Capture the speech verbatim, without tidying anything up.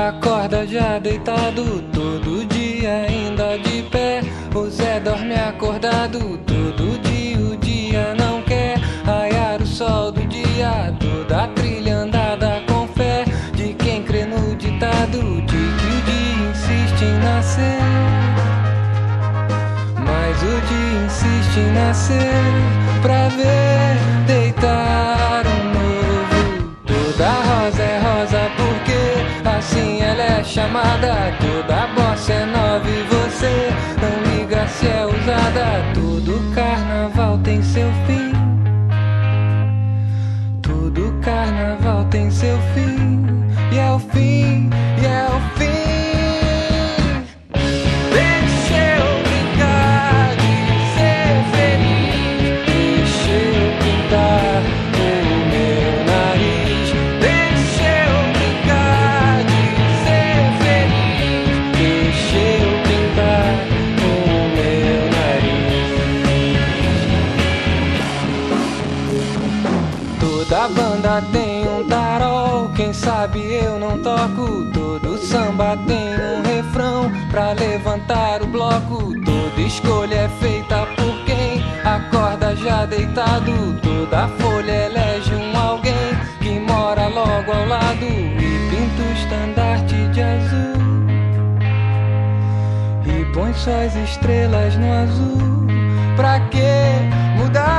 acorda já deitado, todo dia ainda de pé. O Zé dorme acordado, todo dia o dia não quer raiar o sol do dia. Toda a trilha andada com fé de quem crê no ditado de que o dia insiste em nascer, mas o dia insiste em nascer pra ver deitar um novo. Toda rosa é rosa porque assim ela é chamada. Toda bossa é nova e você não liga se é usada. Todo carnaval tem seu fim, todo carnaval tem seu fim, e é o fim, e é o fim. Toda banda tem um tarol, quem sabe eu não toco. Todo samba tem um refrão pra levantar o bloco. Toda escolha é feita por quem acorda já deitado. Toda folha elege um alguém que mora logo ao lado e pinta o estandarte de azul e põe suas estrelas no azul. Pra que mudar?